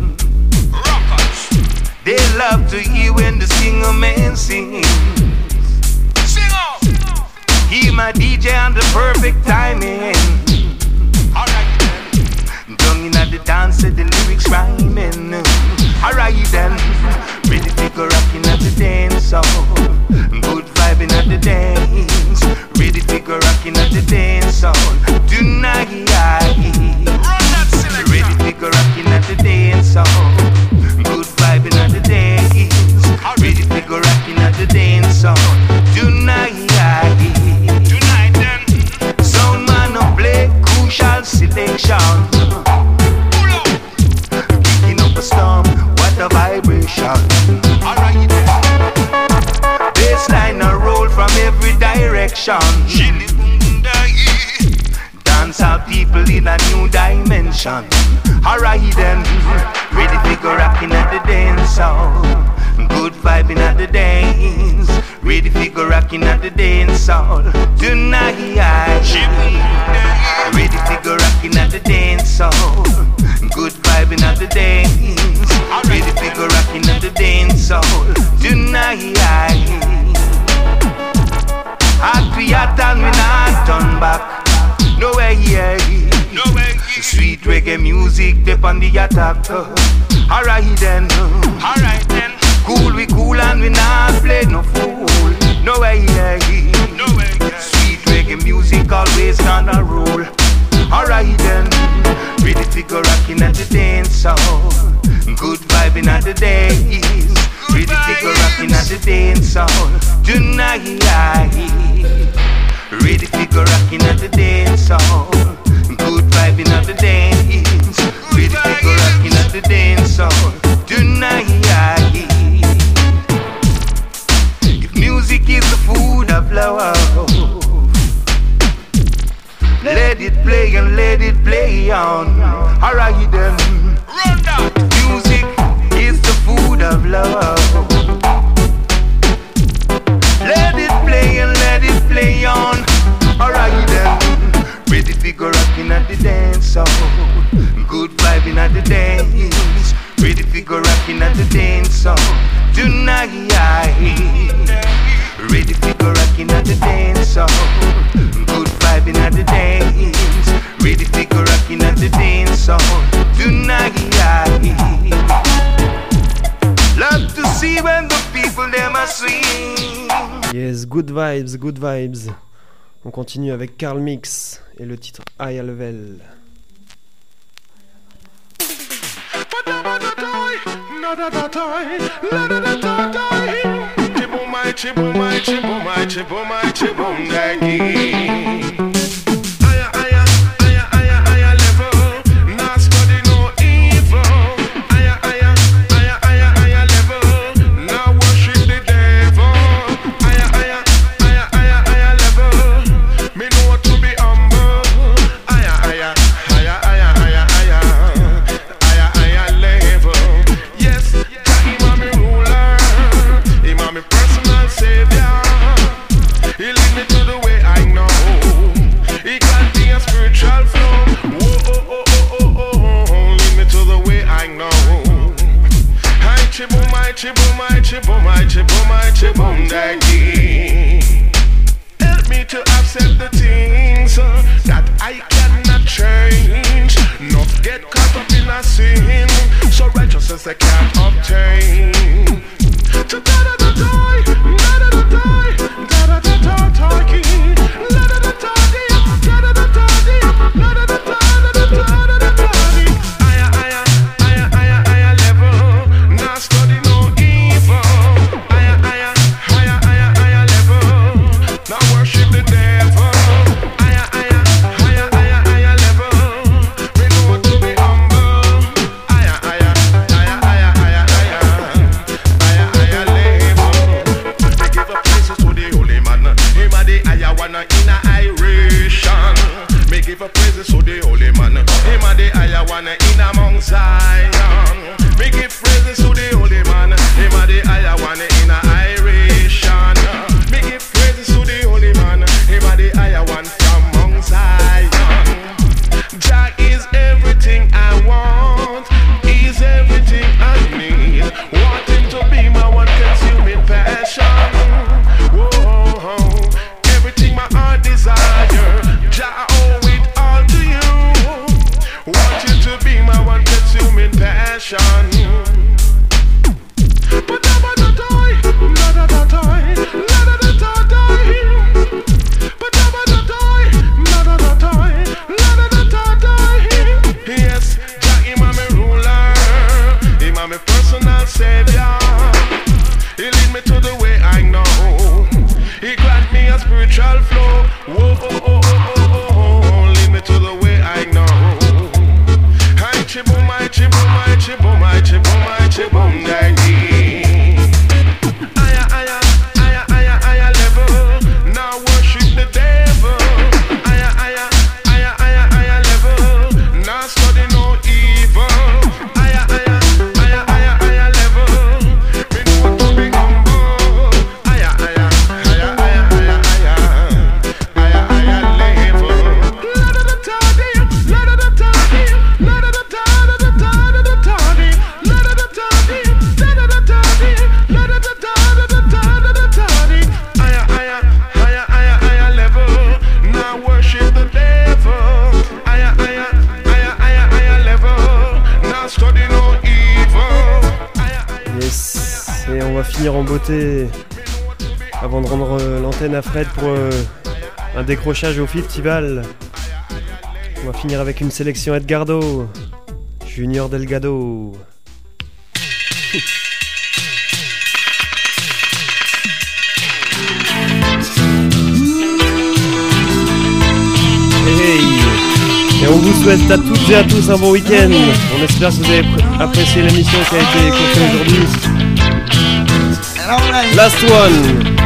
They love to hear when the singer man sings. He my D J on the perfect timing. Down in at the dance, the lyrics rhyming. Alright then, ready to go rocking at the dance hall. Good vibing at the dance. Ready to go rocking at the dance hall. Tonight, ready to go rocking at the dance hall. Good vibing at the dance. Ready to go rocking at the dance hall. Tonight, tonight then, sound man no play crucial selection. Kicking up a storm, what a vibration. Alright then, bassline a roll from every direction. Dance out people in a new dimension. Alright then, ready to go rocking at the dance hall. Good vibing at the dance. Ready to go rocking at the dance hall. Tonight, ready to go rocking at the dance hall. Good vibing at the dance. Ready to go rocking at the dance hall. Tonight, hot we hot and we not turn back. No way here. No way. Sweet reggae music dip on the attack. Alright then. Alright then. Cool we cool and we not play no fool. No way here. No way. Sweet reggae music always gonna roll. Alright then. Ready to go rocking at the dance hall. Good vibing at the dance. Ready to go rocking at the dance hall. Tonight. Ready to go rocking at the dance hall. Good vibing at the dance. Ready to go rocking at the dance hall. Tonight. If music is the food of love, let it play and let it play on. Alright then. Music is the food of love. Let it play and let it play on. Alright then. Ready to go rocking at the dance hall. Good vibing at the dance. Ready to go rocking at the dance hall. Tonight. Ready to go rocking at the dance hall. Good vibing at the dance. Ready to go rocking at the dance hall. Tonight. Love to see when the people them are swing. Yes, good vibes, good vibes. On continue avec Carl Mix et le titre High Level. Help me to accept the things uh, that I cannot change. Not get caught up in a sin, so righteousness I can't obtain. Da da da da da da da da da da da. everything I need. Wanting to be my one consuming passion. Whoa, everything my heart desire, Jah owe it all to you. Want you to be my one consuming passion. But I'm not a toy, not a toy, not a toy. But I'm not a toy, not a toy, not a toy. Yes, Jah him a me ruler, him a me personal savior. He lead me to the way I know. He grant me a spiritual flow. Whoa, oh, oh, oh, oh, oh. Lead me to the way I know. I chibum, I chibum, I chibum, I chibum, I chibum, daddy. Aya, aya, aya, aya, aya level. Now worship the devil. Aya, aya, aya, aya, aya level. Now study no evil. Aya, aya, aya, aya, aya level. Me know to be humble. Aya, aya, aya, aya, aya, aya, aya, aya level. Let it toddy, let it toddy, let it toddy, let it toddy, let it toddy, let it toddy, let it toddy, toddy. Aya, aya, aya, aya, aya level. Now worship the devil. Aya, aya, aya, aya, aya level. Now study no evil. Yes, et on va finir en beauté avant de rendre euh, l'antenne à Fred pour euh, un décrochage au festival. On va finir avec une sélection Edgardo, Junior Delgado. Hey, hey. Et on vous souhaite à toutes et à tous un bon week-end. On espère que vous avez apprécié l'émission qui a été écoutée aujourd'hui. Last one.